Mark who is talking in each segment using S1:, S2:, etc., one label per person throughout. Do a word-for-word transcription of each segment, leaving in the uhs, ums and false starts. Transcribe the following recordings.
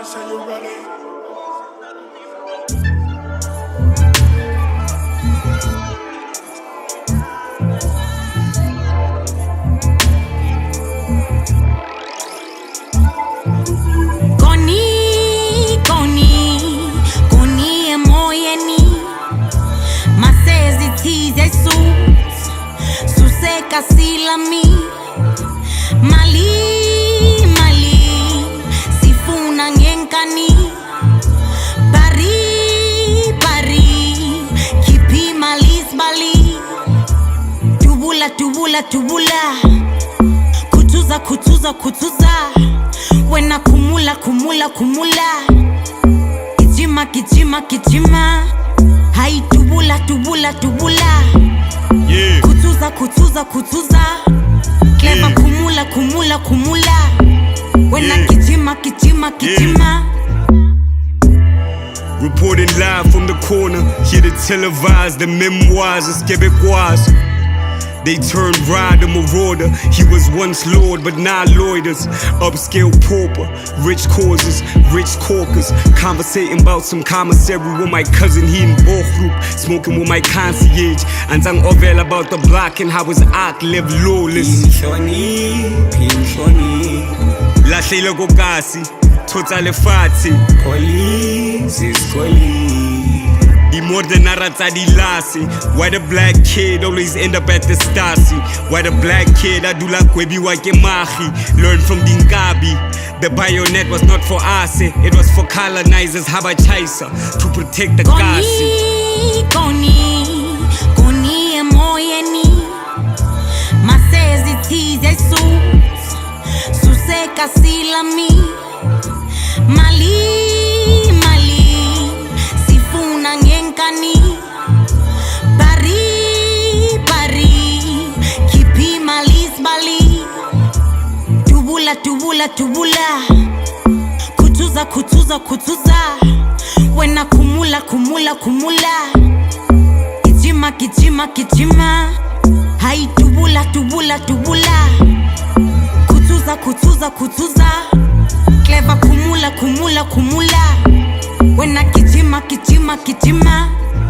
S1: say you're ready.
S2: Koni, koni, koni emoyeni. Masezi tize sus, suseka silami. Mali, mali, sifuna ngenkani. Bari, bari, kipi malis bali. Tubula, tubula, tubula. Kutuza, kutuza, kutuza. Wena kumula, kumula, kumula. Kijima, kijima, kijima. Hai tubula, tubula, tubula.
S3: Yeah.
S2: Kutuza, kutuza, kutuza. Clever yeah. Kumula, kumula, kumula. Wena yeah. Kijima, kijima, kijima.
S3: Yeah. Reporting live from the corner. Here to televise the memoirs of Quebecois. They turned rider, marauder. He was once lord, but now loiters. Upscale pauper, rich causes, rich corkers. Conversating about some commissary with my cousin, he in Bochroep. Smoking with my concierge. And sang Ovel about the block and how his arc lived lawless.
S4: Pinchoni, pinchoni.
S3: Lahle Gokasi, Totale Fati.
S4: Police is police.
S3: Di more than Naratadi Lassi. Why the black kid always end up at the Stasi? Why the black kid Adula Kwebi Wakemahi? Learn from Dinkabi. The bayonet was not for us, it was for colonizers Habachaisa to protect the Kasi.
S2: Koni, koni emoyeni. Masezi tize sus, suseka silami. Mali, mali, sifuna ngenkani. Bari, bari, kipi malis bali. Tubula, tubula, tubula. Kutuza, kutuza, kutuza. Wena kumula, kumula, kumula. Kijima, kijima, kijima. Hai tubula, tubula, tubula. Kutuza, kutuza, kutuza. Clever kumula, kumula, kumula. Wena kijima, kijima, kijima.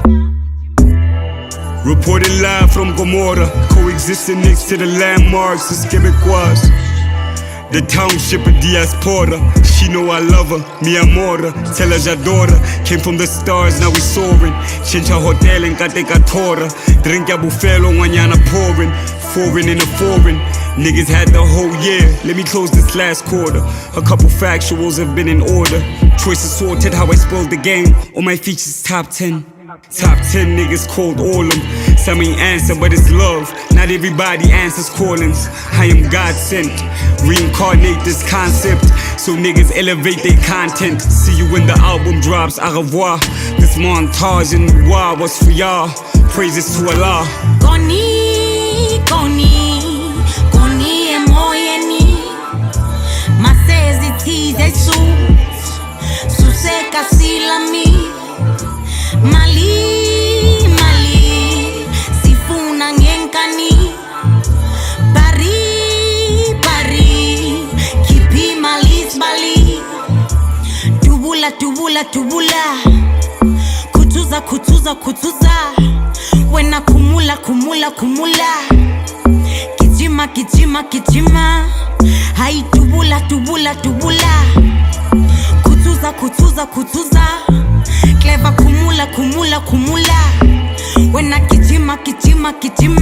S3: Reporting live from Gomorrah, coexisting next to the landmarks of Quebecois. The township of diaspora. She know I love her, mi amora. Tell her j'adora. Came from the stars, now we soaring. Chincha hotel in Katekatoora. Drink ya buffalo, mañana pouring. Foreign in a foreign. Niggas had the whole year. Let me close this last quarter. A couple factuals have been in order. Choices sorted, how I spoiled the game. All my features top ten. Top ten niggas called all them. Some ain't answer, but it's love. Not everybody answers callings. I am God sent. Reincarnate this concept so niggas elevate their content. See you when the album drops. Au revoir. This montage in the war was for y'all. Praises to Allah.
S2: Koni, koni, koni emoyeni. Masezi tize sus, suseka silami. Mali, mali, sifuna ngenkani. Bari, bari, kipi malis bali. Tubula, tubula, tubula. Kutuza, kutuza, kutuza. Wena kumula, kumula, kumula. Kijima, kijima, kijima. Hai tubula, tubula, tubula. Kutuza, kutuza, kutuza. Clever kumula, kumula, kumula. Wena kijima, kijima, kijima.